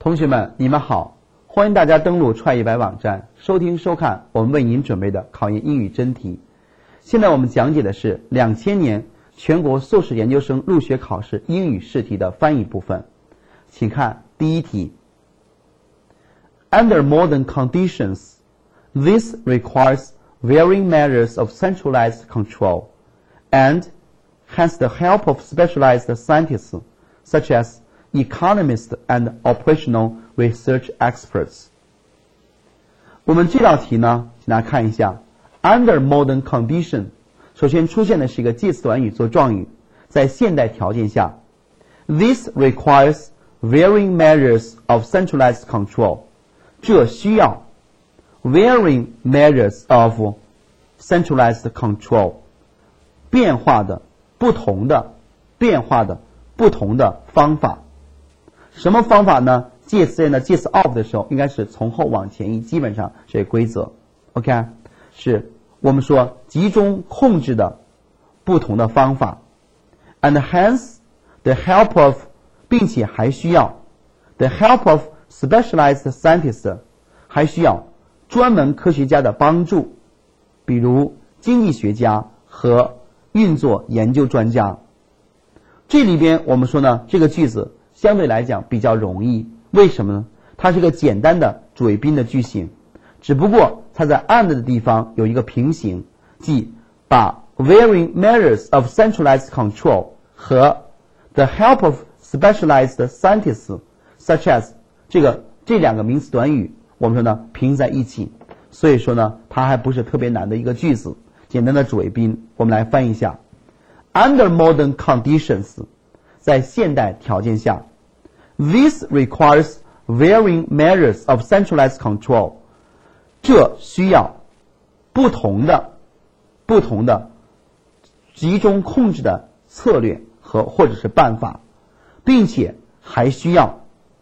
同学们，你们好，欢迎大家登录踹100网站，收听收看我们为您准备的考研英语真题。现在我们讲解的是2000年全国硕士研究生入学考试英语试题的翻译部分。请看第一题。Under modern conditions, this requires varying measures of centralized control and has the help of specialized scientists such as economists and operational research experts. 我们这道题呢，请大家看一下 under modern condition 首先出现的是一个介词短语做状语，在现代条件下 this requires varying measures of centralized control 这需要 varying measures of centralized control 变化的不同的方法。什么方法呢？介词人的介词 of 的时候应该是从后往前移，基本上这个规则 OK 是我们说集中控制的不同的方法 and hence the help of 并且还需要 the help of specialized scientists 还需要专门科学家的帮助，比如经济学家和运作研究专家。这里边我们说呢，这个句子相对来讲比较容易，为什么呢？它是个简单的主谓宾的句型，只不过它在 and 的地方有一个平行，即把 varying measures of centralized control 和 the help of specialized scientists such as 这两个名词短语我们说呢平在一起，所以说呢它还不是特别难的一个句子，简单的主谓宾我们来翻译一下 under modern conditions 在现代条件下 this requires varying measures of centralized control 这需要不同的集中控制的策略或者是办法，并且还需要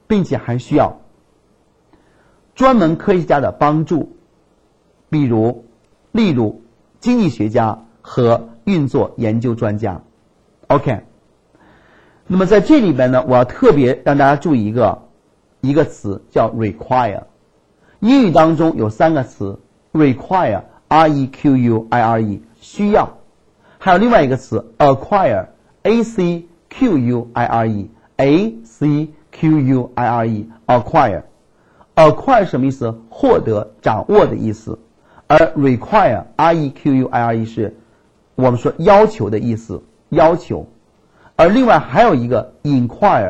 专门科学家的帮助，例如经济学家和运作研究专家 OK。 那么在这里边呢，我要特别让大家注意一个词叫 require。 英语当中有3个词 require R-E-Q-U-I-R-E 需要，还有另外一个词 acquire A-C-Q-U-I-R-E A-C-Q-U-I-R-E acquire 什么意思？获得掌握的意思，而 require R-E-Q-U-I-R-E 是我们说要求的意思，要求。而另外还有一个 inquire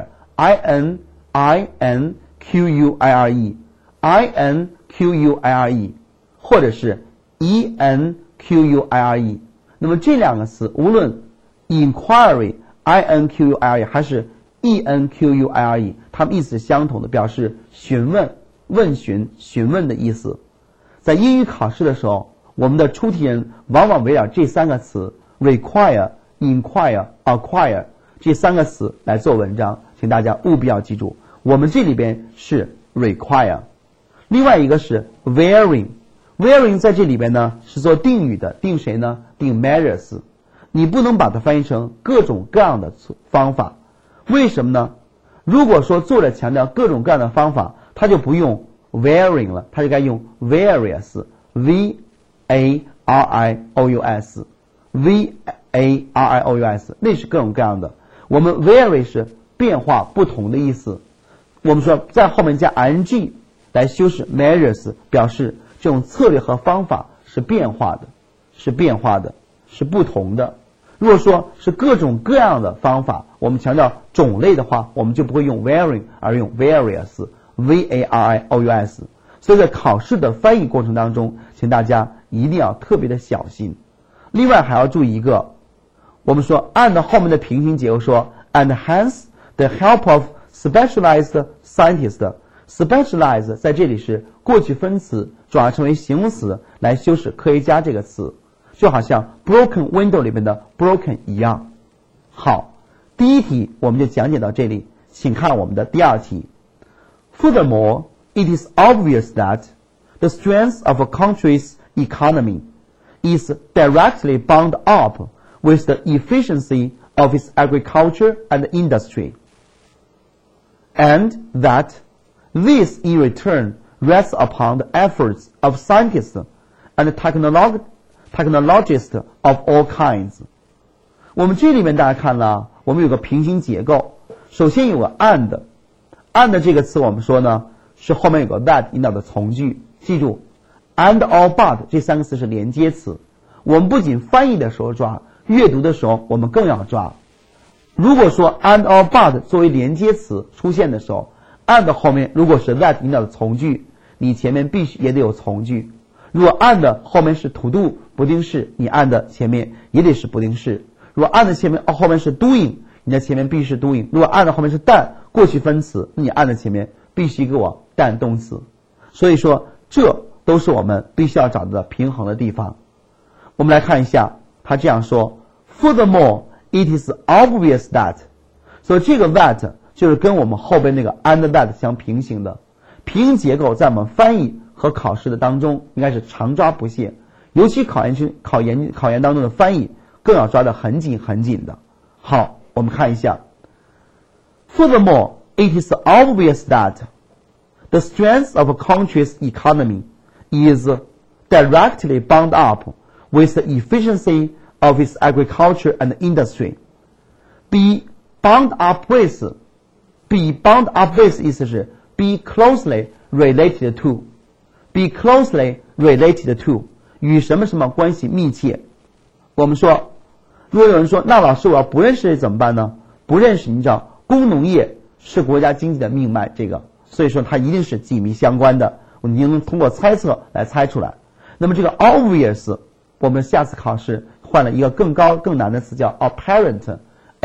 I-N-I-N-Q-U-I-R-E 或者是 E-N-Q-U-I-R-E。 那么这两个词无论 inquiry I-N-Q-U-I-R-E 还是 E-N-Q-U-I-R-E 它们意思是相同的，表示询问的意思。在英语考试的时候，我们的出题人往往围绕这3个词 require inquire acquire 这3个词来做文章，请大家务必要记住，我们这里边是 require。 另外一个是 varying 在这里边呢是做定语的，定谁呢？定 measures。 你不能把它翻译成各种各样的方法，为什么呢？如果说作者强调各种各样的方法，他就不用 varying 了，他就该用 various V-A-R-I-O-U-S V-A-R-I-O-U-S 那是各种各样的。我们 vary 是变化不同的意思，我们说在后面加 ing 来修饰 measures 表示这种策略和方法是变化的，是不同的。如果说是各种各样的方法，我们强调种类的话，我们就不会用 varying 而用 various V-A-R-I-O-U-S。 所以在考试的翻译过程当中，请大家一定要特别的小心。另外还要注意一个，我们说 and 后面的平行结构说 and hence the help of specialized scientists。 specialized 在这里是过去分词转化成为形容词来修饰科学家这个词，就好像 broken window 里面的 broken 一样。好，第一题我们就讲解到这里，请看我们的第2题。 Furthermore, it is obvious that the strength of a country's economy is directly bound up with the efficiency of its agriculture and industry, and that This in return rests upon the efforts of scientists and technologists of all kinds. 我们这里面大家看了，我们有个平行结构，首先有个 and 这个词我们说呢，是后面有个 that 引导的从句，记住 and or but 这三个词是连接词，我们不仅翻译的时候抓，阅读的时候我们更要抓。如果说 and or but 作为连接词出现的时候， and 后面如果是 that 引导的从句，你前面必须也得有从句。如果 and 后面是 to do 不定式，你 and 前面也得是不定式。如果 and 后面是 doing， 你的前面必须是 doing。如果 and 后面是 done 过去分词，那你 and 前面必须给我 done 动词。所以说这都是我们必须要找到的平衡的地方。我们来看一下，他这样说 Furthermore, it is obvious that， 所以这个 that 就是跟我们后边那个 and that 相平行的。平行结构在我们翻译和考试的当中应该是常抓不懈，尤其考研当中的翻译更要抓得很紧很紧的。好，我们看一下 Furthermore, it is obvious that the strength of a country's economy is directly bound up with the efficiency of its agriculture and industry. Be bound up with 意思是 be closely related to. Be closely related to 与什么什么关系密切。我们说，如果有人说那老师我要不认识怎么办呢？不认识你知道工农业是国家经济的命脉，这个所以说它一定是紧密相关的，我们能通过猜测来猜出来。那么这个 obvious 我们下次考试换了一个更高更难的词叫 apparent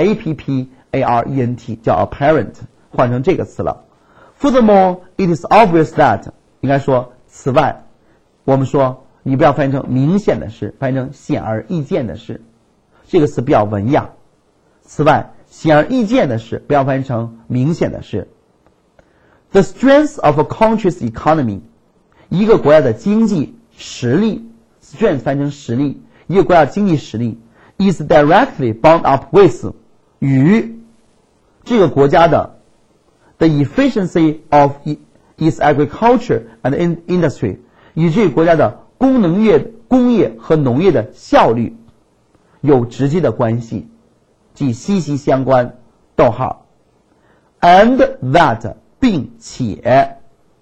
apparent 叫 apparent 换成这个词了。 Furthermore, it is obvious that 应该说此外，我们说你不要翻译成明显的是，翻译成显而易见的是，这个词比较文雅。此外，显而易见的是不要翻译成明显的是。 The strength of a country's economy 一个国家的经济实力 strength 翻译成实力，一个国家的经济实力 is directly bound up with 与这个国家的 the efficiency of its agriculture and industry 与这个国家的工业和农业的效率有直接的关系，即息息相关。逗号 and that 并且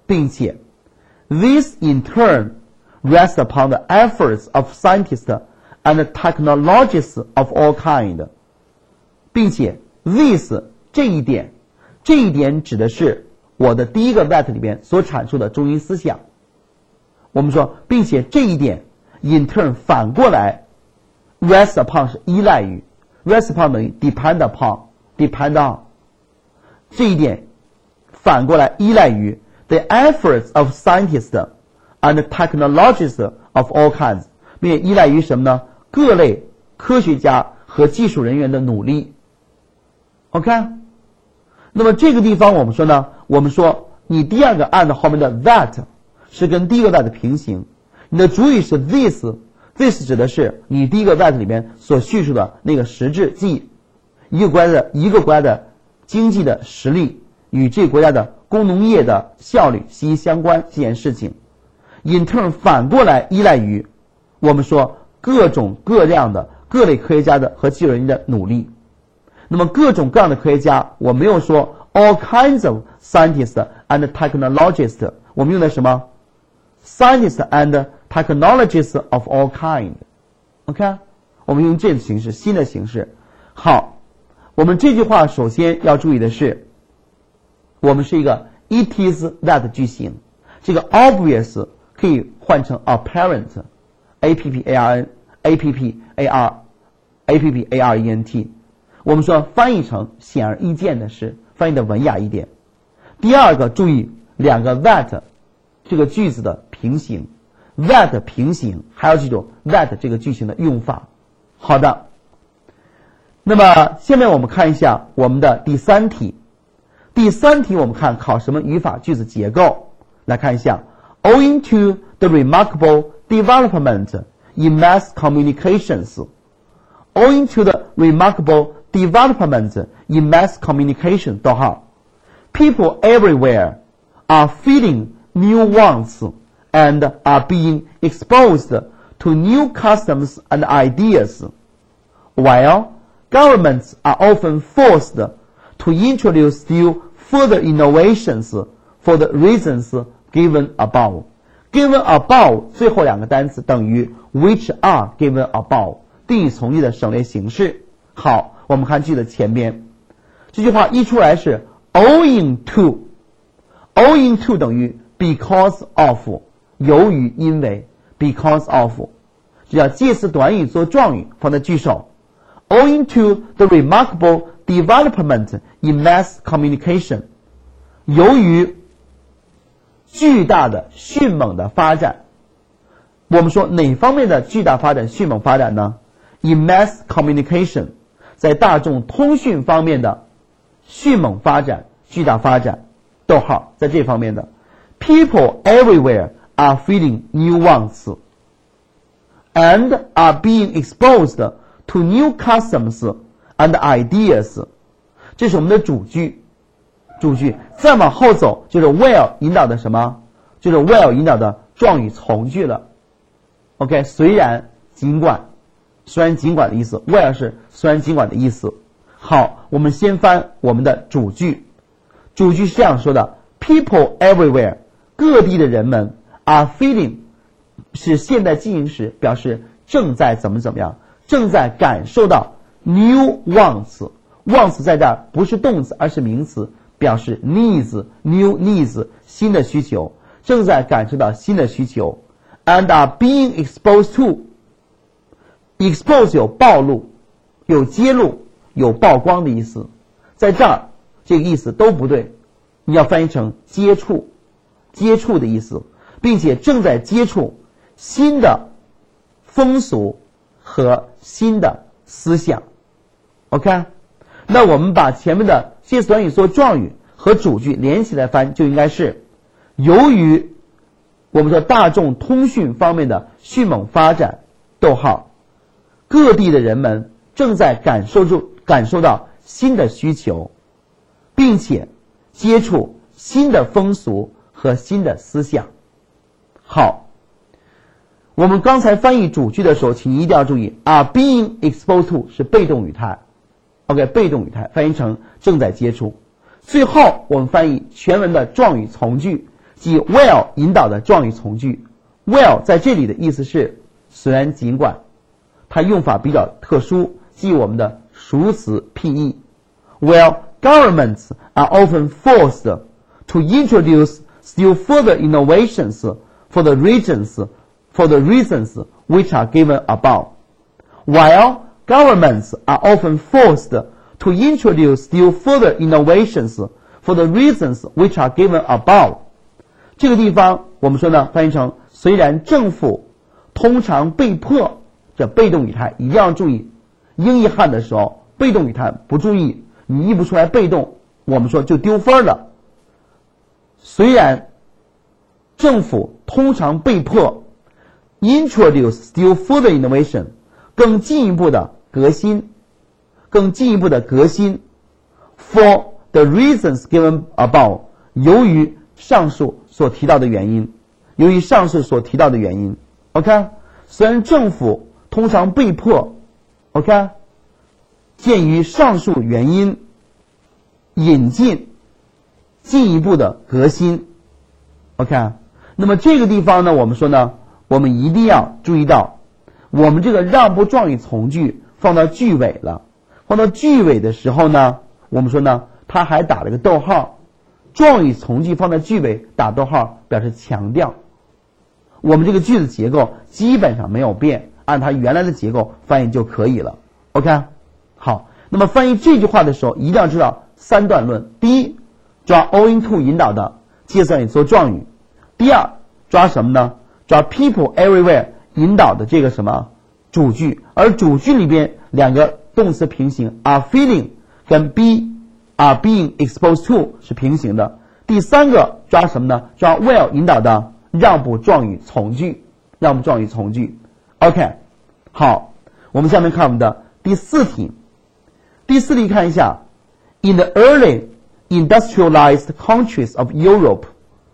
this in turn rests upon the efforts of scientists and technologists of all kind. 并且 this 这一点指的是我的第一个 that 里边所阐述的中心思想。我们说并且这一点 in turn 反过来 rest upon 是依赖于 rest upon 等于 depend on 这一点反过来依赖于 the efforts of scientists and technologists of all kinds 并且依赖于什么呢？各类科学家和技术人员的努力。 OK， 那么这个地方我们说呢，我们说你第二个 and 后面的 that 是跟第一个 that 平行，你的主语是 this 指的是你第一个 that 里面所叙述的那个实质，即一个国家的经济的实力与这个国家的工农业的效率息息相关这件事情。in turn 反过来依赖于我们说各种各样的各类科学家的和技术人员的努力。那么各种各样的科学家，我没有说 all kinds of scientists and technologists， 我们用的什么 scientists and technologists of all kind。 OK， 我们用这种形式，新的形式。好，我们这句话首先要注意的是，我们是一个 it is that 句型，这个 obvious 可以换成 apparent apparent 我们说翻译成显而易见的是，翻译的文雅一点。第二个注意两个 that 这个句子的平行， that 平行还要记住 that 这个句型的用法。好的，那么下面我们看一下我们的第三题。第三题我们看考什么语法句子结构，来看一下 Owing to the remarkable development in mass communications Owing to the remarkable development in mass communication, 逗号 people everywhere are feeling new wants and are being exposed to new customs and ideas, while governments are often forced to introduce still further innovations for the reasons given above. Given above 最后两个单词等于 which are given above 定语从句的省略形式。好，我们看句的前边，这句话一出来是 owing to 等于 because of 由于因为 because of 这叫介词短语做状语放在句首。Owing to the remarkable development in mass communication 由于巨大的迅猛的发展，我们说哪方面的巨大发展迅猛发展呢？ In mass communication 在大众通讯方面的迅猛发展巨大发展逗号在这方面的 People everywhere are feeling new wants and are being exposed to new customs and ideas 这是我们的主句再往后走就是 where 引导的什么？就是 where 引导的状语从句了。OK， 虽然尽管的意思 where 是虽然尽管的意思。好，我们先翻我们的主句是这样说的 People everywhere 各地的人们 are feeling 是现在进行时表示正在怎么样，正在感受到 new wants 在这儿不是动词而是名词，表示 new needs 新的需求，正在感受到新的需求 and are being exposed to expose 有暴露有揭露有曝光的意思，在这儿这个意思都不对，你要翻译成接触的意思，并且正在接触新的风俗和新的思想。 OK， 那我们把前面的介词短语做状语和主句连起来翻，就应该是由于我们说大众通讯方面的迅猛发展逗号各地的人们正在感受到新的需求，并且接触新的风俗和新的思想。好，我们刚才翻译主句的时候请一定要注意 are being exposed to 是被动语态 OK， 被动语态翻译成正在接触。最后我们翻译全文的状语从句，即 while 引导的状语从句。 while 在这里的意思是虽然尽管，它用法比较特殊，即我们的熟词 PE。 While governments are often forced to introduce still further innovations for the reasons which are given above. While governments are often forced to introduce still further innovations for the reasons which are given above. 这个地方我们说呢，翻译成虽然政府通常被迫，这被动语态一定要注意，英译汉的时候被动语态不注意，你译不出来被动，我们说就丢分了。虽然政府通常被迫 introduce still further innovation 更进一步的革新 for the reasons given above 由于上述所提到的原因 OK， 虽然政府通常被迫 OK， 鉴于上述原因引进进一步的革新 OK， 那么这个地方呢，我们说呢，我们一定要注意到我们这个让步状语从句放到句尾了，放到句尾的时候呢，我们说呢它还打了个逗号，状语从句放在句尾打逗号表示强调，我们这个句子结构基本上没有变，按它原来的结构翻译就可以了 OK。 好，那么翻译这句话的时候一定要知道三段论。第一，抓 owing to 引导的介词短语做状语。第二，抓什么呢？抓 people everywhere 引导的这个什么主句，而主句里边两个动词平行 are feeling 跟 are being exposed to 是平行的。第三个抓什么呢？抓 while 引导的让步状语从句。OK， 好，我们下面看我们的第四题。第四题看一下 ，In the early industrialized countries of Europe,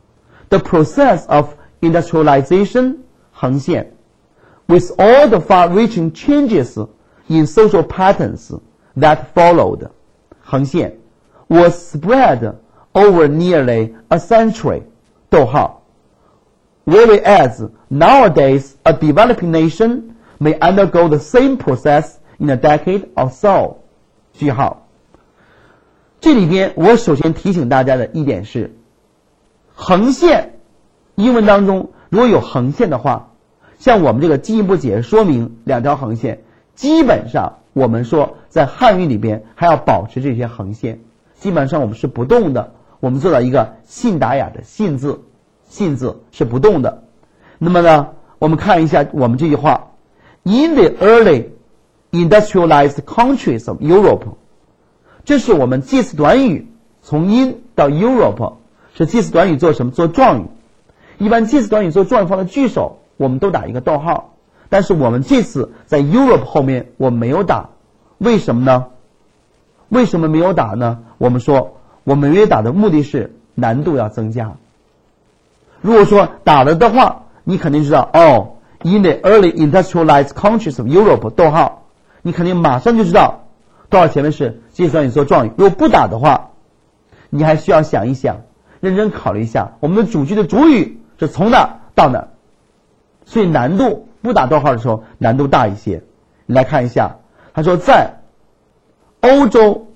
The process of industrialization 横线 with all the far-reaching changes in social patterns that followed 横线 was spread over nearly a century 逗号 whereas nowadays a developing nation may undergo the same process in a decade or so 句号这里边我首先提醒大家的一点是横线英文当中如果有横线的话像我们这个进一步解释说明两条横线基本上我们说在汉语里边还要保持这些横线基本上我们是不动的我们做到一个信达雅的信字信字是不动的那么呢我们看一下我们这句话 In the early industrialized countries of Europe 这是我们介词短语从 in 到 Europe 是介词短语做什么做状语一般介词短语做状语放在句首我们都打一个逗号但是我们这次在 Europe 后面我们没有打为什么呢为什么没有打呢我们说我们没有打的目的是难度要增加如果说打了的话你肯定知道哦 In the early industrialized countries of Europe 逗号你肯定马上就知道逗号前面是介词短语做状语如果不打的话你还需要想一想认真考虑一下我们的主句的主语是从哪到哪所以难度不打逗号的时候难度大一些你来看一下他说在欧洲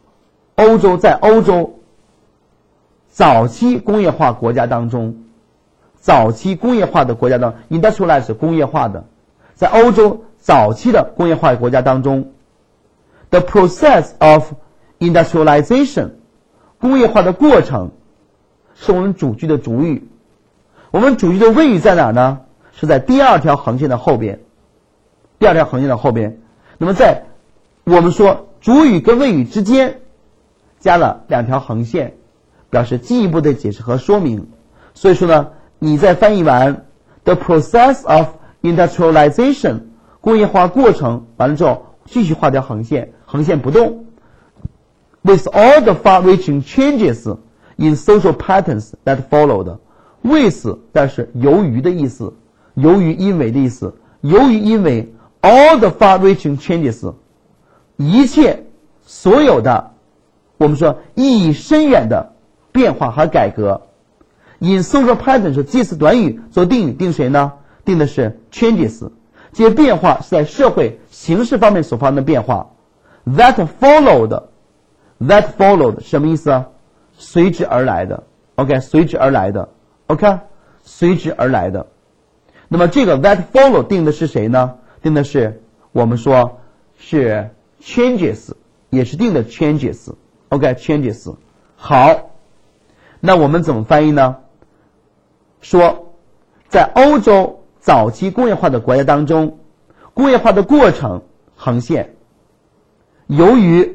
早期工业化国家当中早期工业化的国家当中 industrialized 是工业化的在欧洲早期的工业化国家当中 the process of industrialization 工业化的过程是我们主句的主语我们主句的谓语在哪呢是在第二条横线的后边第二条横线的后边那么在我们说主语跟谓语之间加了两条横线表示进一步的解释和说明所以说呢你在翻译完 the process of industrialization 工业化过程完了之后继续画条横线横线不动 with all the far-reaching changes in social patterns that followed with 但是由于的意思由于因为的意思由于因为 all the far-reaching changes 一切所有的我们说意义深远的变化和改革 in social pattern 是介词短语做定语定谁呢定的是 changes 这些变化是在社会形式方面所发生的变化 that followed 什么意思随之而来的 OK 随之而来的 OK 随之而来的那么这个 that follow 定的是谁呢定的是我们说是 changes 也是定的 changes OK changes 好那我们怎么翻译呢说在欧洲早期工业化的国家当中工业化的过程横线由于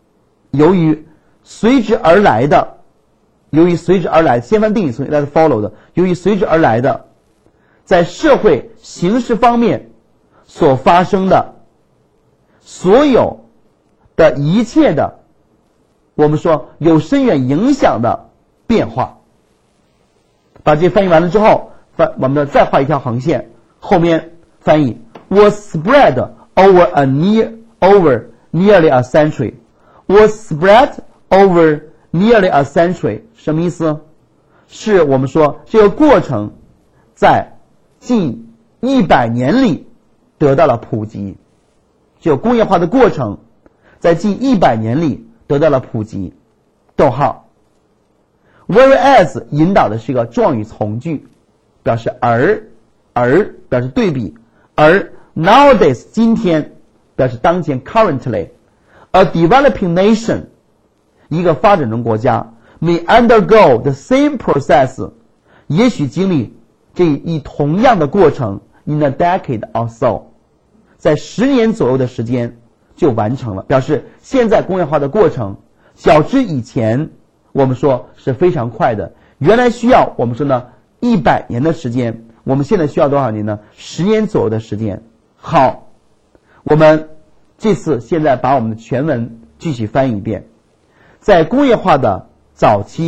随之而来的先翻定语从 that follow 的由于随之而来的在社会形式方面所发生的所有的一切的我们说有深远影响的变化把这翻译完了之后我们再画一条横线后面翻译 was spread over nearly a century was spread over nearly a century 什么意思是我们说这个过程在近100年里得到了普及这个工业化的过程在近100年里得到了普及逗号 whereas 引导的是一个状语从句表示而表示对比而 nowadays 今天表示当前 currently a developing nation 一个发展中国家 may undergo the same process 也许经历这一同样的过程 in a decade or so 在10年左右的时间就完成了表示现在工业化的过程较之以前我们说是非常快的原来需要我们说呢100年的时间我们现在需要多少年呢10年左右的时间好我们这次现在把我们的全文继续翻译一遍在工业化的早期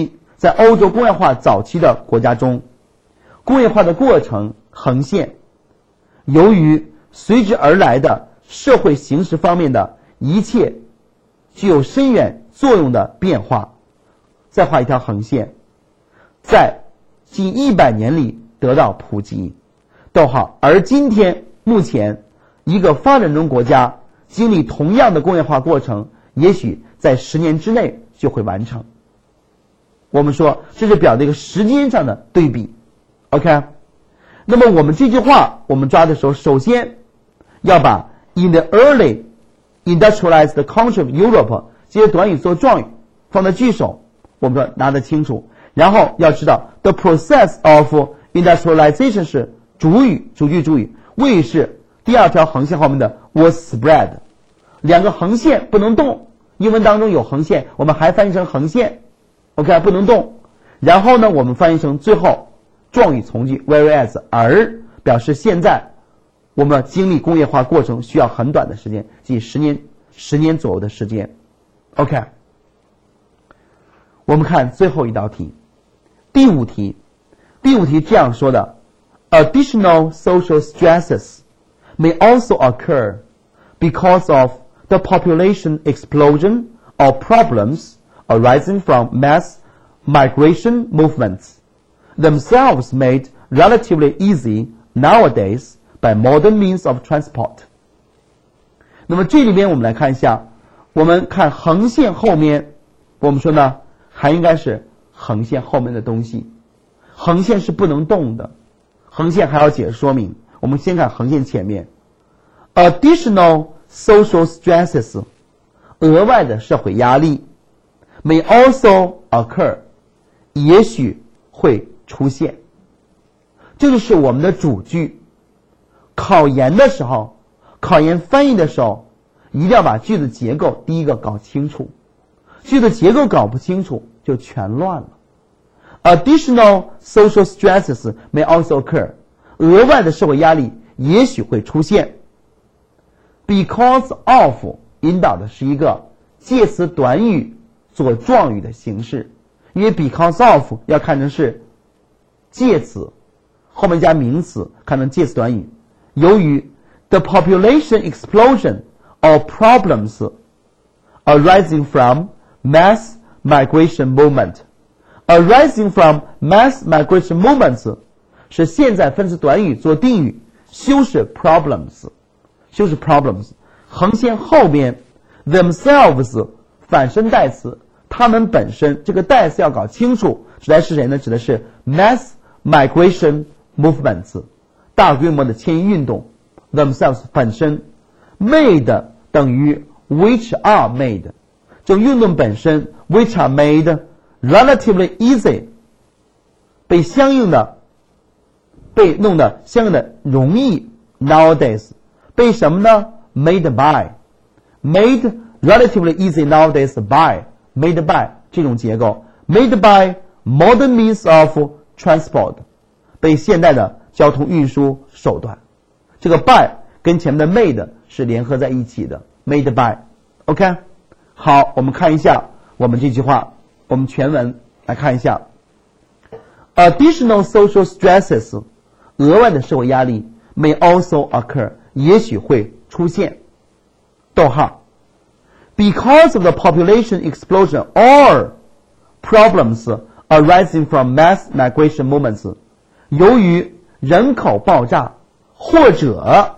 在欧洲工业化早期的国家中，工业化的过程横线，由于随之而来的社会形势方面的一切具有深远作用的变化，再画一条横线，在近100年里得到普及。逗号。而今天目前一个发展中国家经历同样的工业化过程，也许在10年之内就会完成。我们说这是表的一个时间上的对比。 OK， 那么我们这句话我们抓的时候，首先要把 in the early industrialized country of Europe 这些短语做状语放在句首，我们说拿得清楚。然后要知道 the process of industrialization 是主语，主句主语，谓语是第二条横线后面的 was spread， 两个横线不能动，英文当中有横线，我们还翻译成横线 OK， 不能动。然后呢我们翻译成最后状语从句 whereas， 而表示现在我们经历工业化过程需要很短的时间，即10年左右的时间。 OK， 我们看最后一道题，第五题这样说的， Additional social stresses may also occur because of the population explosion or problems arising from mass migration movements, themselves made relatively easy nowadays by modern means of transport。 那么这里边我们来看一下，我们看横线后面，我们说呢还应该是横线后面的东西，横线是不能动的，横线还要解释说明。我们先看横线前面 Additional social stresses， 额外的社会压力 may also occur， 也许会出现。这就是我们的主句。考研的时候，考研翻译的时候，一定要把句子结构第一个搞清楚，句子结构搞不清楚就全乱了。Additional social stresses may also occur， 额外的社会压力也许会出现。Because of 引导的是一个介词短语做状语的形式，因为 because of 要看成是介词，后面加名词看成介词短语。由于 the population explosion or problems arising from mass migration movement， arising from mass migration movements 是现在分词短语做定语，修饰 problems， 修饰 problems。 横线后边 themselves 反身代词，它们本身，这个代词要搞清楚，指的是谁呢？指的是 mass migration movements， 大规模的迁移运动。 themselves 本身 made 等于 which are made， 这种运动本身 which are made relatively easy， 被弄得相应的容易 nowadays， 被什么呢？ made by relatively easy nowadays by made by 这种结构 made by modern means of transport， 被现代的交通运输手段。这个 by 跟前面的 made 是联合在一起的 made by。 OK， 好，我们看一下我们这句话，我们全文来看一下。 Additional social stresses 额外的社会压力 may also occur 也许会出现。逗号 Because of the population explosion or problems arising from mass migration movements， 由于人口爆炸或者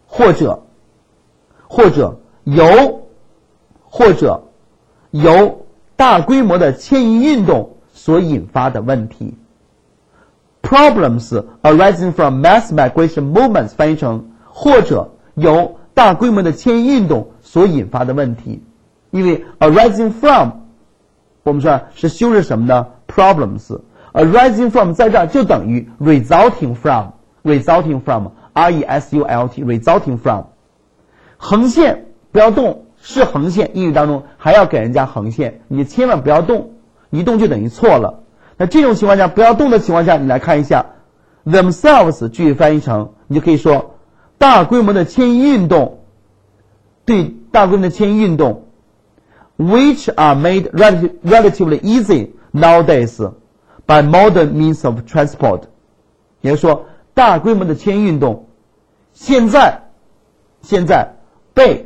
由大规模的迁移运动所引发的问题。 Problems arising from mass migration movements 翻译成或者由大规模的迁移运动所引发的问题。因为 arising from 我们说是修饰什么呢？ problems arising from 在这儿就等于 resulting from R-E-S-U-L-T resulting from。 横线不要动，是横线，英语当中还要给人家横线，你千万不要动，一动就等于错了。那这种情况下，不要动的情况下，你来看一下 themselves 句翻译成，你就可以说大规模的迁移运动，对大规模的迁移运动 which are made relatively easy nowadays by modern means of transport， 也就是说大规模的迁移运动现在被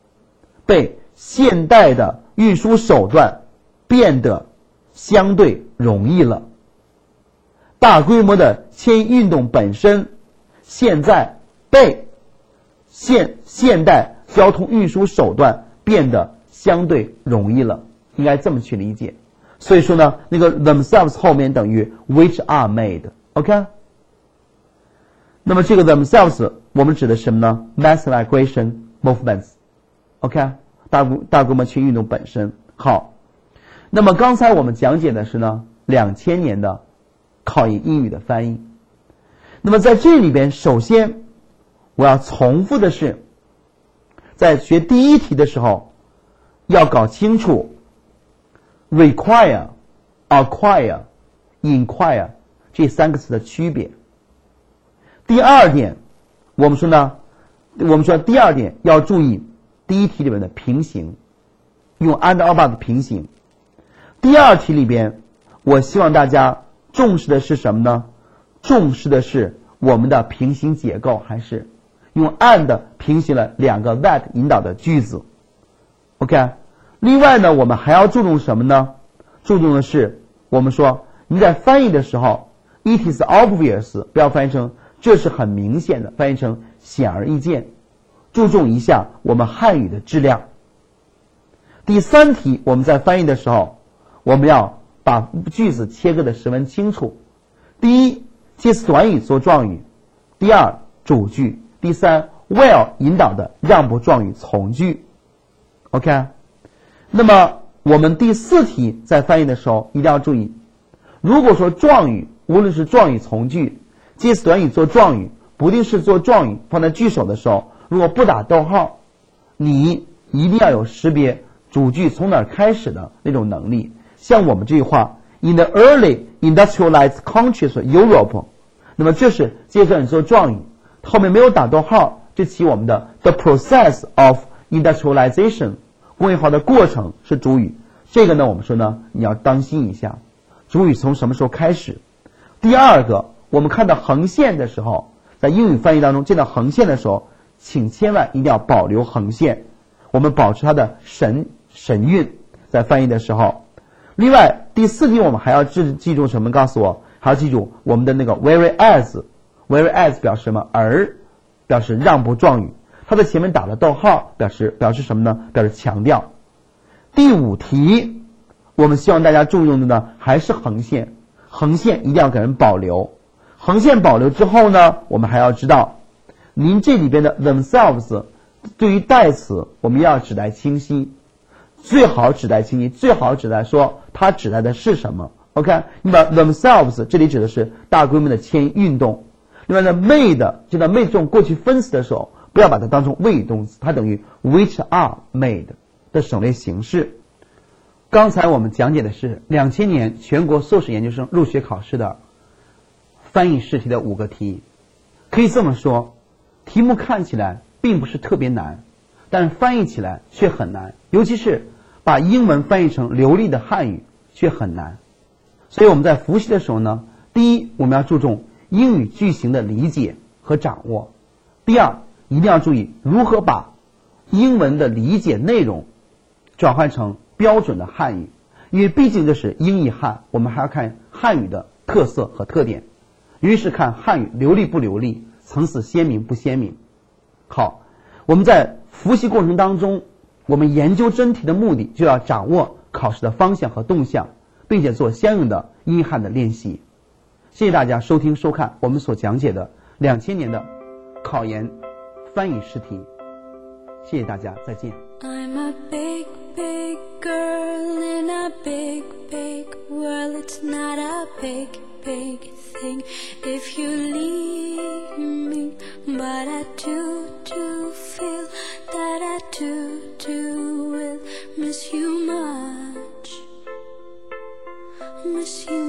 现代的运输手段变得相对容易了。大规模的迁移运动本身现在被现代交通运输手段变得相对容易了，应该这么去理解。所以说呢，那个 themselves 后面等于 which are made，OK？ 那么这个 themselves 我们指的是什么呢？ mass migration movements，OK？ 大规模迁移运动本身。好，那么刚才我们讲解的是呢2000年的考研英语的翻译。那么在这里边，首先我要重复的是，在学第一题的时候要搞清楚 require、acquire、inquire 这3个词的区别。第二点，我们说第二点要注意第一题里面的平行，用 and about 平行。第二题里边，我希望大家重视的是什么呢？重视的是我们的平行结构，还是用 and 平行了2个 that 引导的句子 OK。 另外呢，我们还要注重什么呢？注重的是我们说你在翻译的时候 it is obvious 不要翻译成这是很明显的，翻译成显而易见，注重一下我们汉语的质量。第三题我们在翻译的时候，我们要把句子切割的十分清楚。第一，介词短语做状语；第二，主句；第三 ，where 引导的让步状语从句。OK， 那么我们第四题在翻译的时候一定要注意，如果说状语无论是状语从句，介词短语做状语，不定式做状语放在句首的时候，如果不打逗号，你一定要有识别主句从哪儿开始的那种能力。像我们这句话 In the early industrialized countries of Europe， 那么这是介词短语做状语，后面没有打逗号，这起我们的 the process of industrialization 工业化的过程是主语。这个呢我们说呢你要当心一下，主语从什么时候开始。第二个，我们看到横线的时候，在英语翻译当中见到横线的时候，请千万一定要保留横线，我们保持它的神韵在翻译的时候。另外第四题我们还要记住什么？告诉我，还要记住我们的那个 whereas 表示什么？而表示让步状语，它在前面打了逗号，表示什么呢？表示强调。第五题我们希望大家注意的呢还是横线，横线一定要给人保留。横线保留之后呢，我们还要知道您这里边的 themselves 对于代词我们要指代清晰，最好指代清晰，最好指代说它指代的是什么。 OK， 你把 themselves 这里指的是大规模的迁移运动。另外呢 made 就在 made 这种过去分词的时候，不要把它当成谓语动词，它等于 which are made 的省略形式。刚才我们讲解的是2000年全国硕士研究生入学考试的翻译试题的5个题。可以这么说，题目看起来并不是特别难，但是翻译起来却很难，尤其是把英文翻译成流利的汉语却很难。所以我们在复习的时候呢，第一，我们要注重英语句型的理解和掌握；第二，一定要注意如何把英文的理解内容转换成标准的汉语，因为毕竟这是英译汉，我们还要看汉语的特色和特点，尤其是看汉语流利不流利，层次鲜明不鲜明。好，我们在复习过程当中，我们研究真题的目的就要掌握考试的方向和动向，并且做相应的英汉的练习。谢谢大家收听收看我们所讲解的2000年的考研翻译试题，谢谢大家，再见。 I'm a big, big girl in a big, big world. It's not a big, big thing if you leave me, but I do feel that I do will miss you much, miss you